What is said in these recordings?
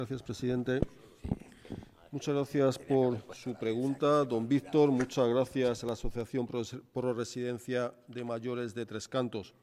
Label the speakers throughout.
Speaker 1: Gracias, presidente. Muchas gracias por su pregunta, don Víctor. Muchas gracias a la Asociación Pro Residencia de Mayores de Tres Cantos.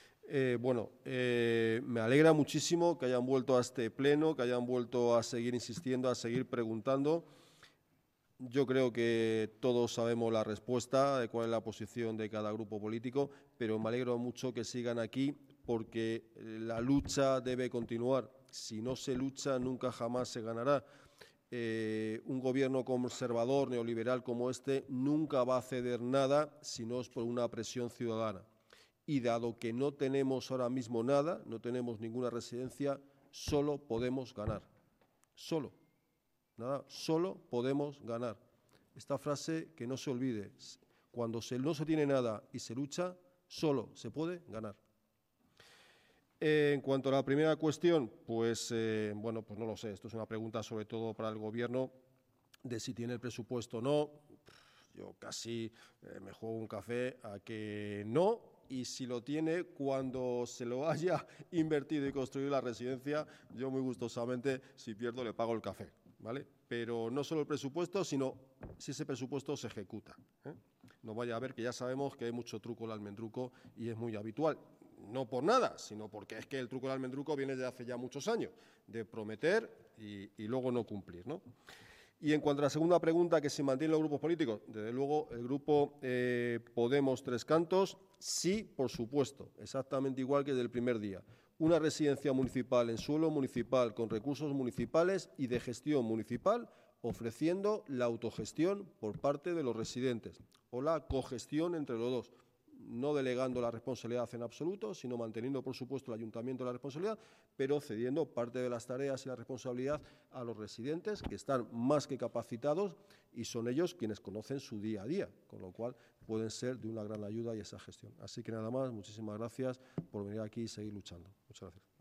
Speaker 1: Me alegra muchísimo que hayan vuelto a este pleno, que hayan vuelto a seguir insistiendo, a seguir preguntando. Yo creo que todos sabemos la respuesta de cuál es la posición de cada grupo político, pero me alegro mucho que sigan aquí porque la lucha debe continuar. Si no se lucha, nunca jamás se ganará. Un gobierno conservador, neoliberal como este, nunca va a ceder nada si no es por una presión ciudadana. Y dado que no tenemos ahora mismo nada, no tenemos ninguna residencia, solo podemos ganar. Solo podemos ganar. Esta frase que no se olvide. Cuando no se tiene nada y se lucha, solo se puede ganar. En cuanto a la primera cuestión, pues no lo sé. Esto es una pregunta sobre todo para el Gobierno de si tiene el presupuesto o no. Yo casi me juego un café a que no, y si lo tiene, cuando se lo haya invertido y construido la residencia, yo muy gustosamente, si pierdo, le pago el café, ¿vale? Pero no solo el presupuesto, sino si ese presupuesto se ejecuta, ¿eh? No vaya a ver que ya sabemos que hay mucho truco al almendruco y es muy habitual. No por nada, sino porque es que el truco del almendruco viene de hace ya muchos años, de prometer y luego no cumplir, ¿no? Y en cuanto a la segunda pregunta, que si mantienen los grupos políticos, desde luego el grupo Podemos Tres Cantos, sí, por supuesto, exactamente igual que desde el primer día. Una residencia municipal en suelo municipal con recursos municipales y de gestión municipal, ofreciendo la autogestión por parte de los residentes o la cogestión entre los dos. No delegando la responsabilidad en absoluto, sino manteniendo, por supuesto, el ayuntamiento la responsabilidad, pero cediendo parte de las tareas y la responsabilidad a los residentes, que están más que capacitados y son ellos quienes conocen su día a día, con lo cual pueden ser de una gran ayuda y esa gestión. Así que nada más, muchísimas gracias por venir aquí y seguir luchando. Muchas gracias.